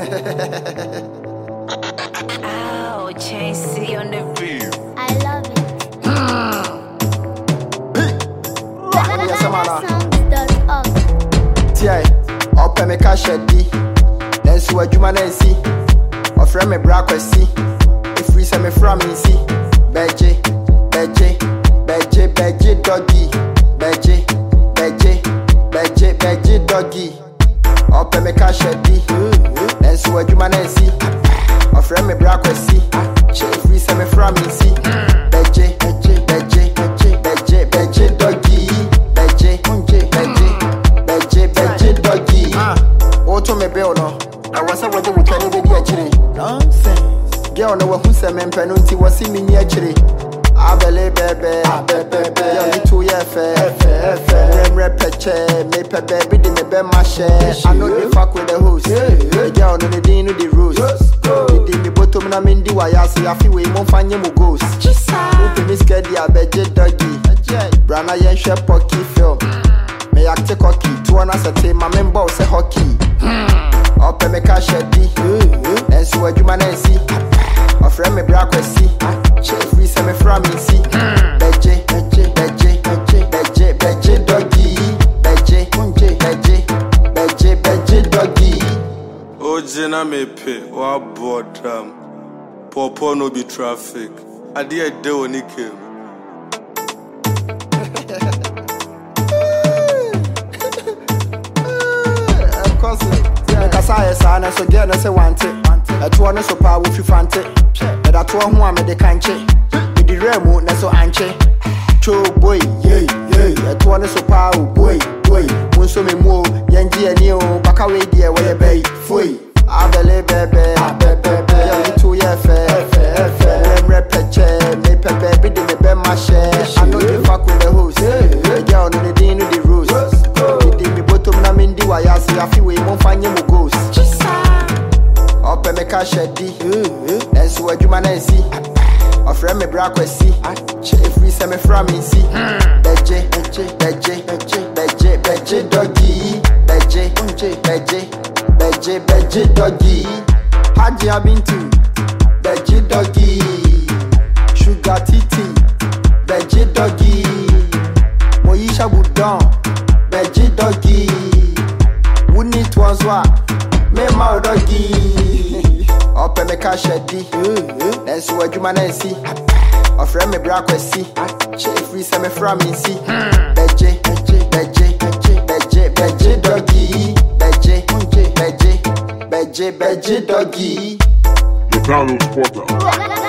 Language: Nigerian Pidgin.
Oh, JC on the beat. I love it. Yes, man. Songs.org. Tie, open me cash di. Then so adwuma na nsi. Ofre me bra kwasi. If we say me from nsi. Beje doggy. Beje doggy. Open me cash di. Then so adwuma na nsi. Ofre me bra kwasi. If we say me from nsi. Beje doggy. Beje doggy. Auto me bill no. I was a wedding with any baby actually. Nonsense. Girl no who say me penalty was see me near actually. I believe baby. Yo me too yeah fair. Repeche me pe baby di me be my share. I know they fuck with the host. Girl no they didn't know the rules. They me bottom na me ndi wa ya say I feel we mo fanye mo ghost. Open me scared ya beje doggy. Brana yen share pocky film. Me acte cocky, to an asset, my member say hockey. Open me cash di. And so what you man see. A friend me bra kwesi. If we say me from me see. Beje doggy. Beje doggy. Ojena me pay, wa bodam. Popo no be traffic. Adi e de oni came. Kasa sana so girl no say want it. Eto no so pa wo fi fante. E da to ho a me de kanche. Me di remu na so anche. Cho boy, yeah. Eto no so pa wo boy. Won so me mu yenji ani o baka we die we be foi. Abele bebe. Yo me too yeah fair. Repeche me pe baby de me be my share. I know you fuck with the host. Girl no they didn't know the rules. They me bottom na me ndi wa ya say I feel we mo fanye mo ghost. Open me cash di. Then so adwuma na nsi. Ofre me bra kwasi. If we say me from nsi. Beje doggy. Beje doggy. Haji abintu. Beje doggy. Sugar titi. Beje doggy. Moyisha budon. Beje doggy. Wouldn't it was what? Me ma doggy. Open me cash di. Then so adwuma na nsi. Ofre me bra kwasi. If we say me from nsi. Beje doggy. Beje doggy. The Carlos Porter.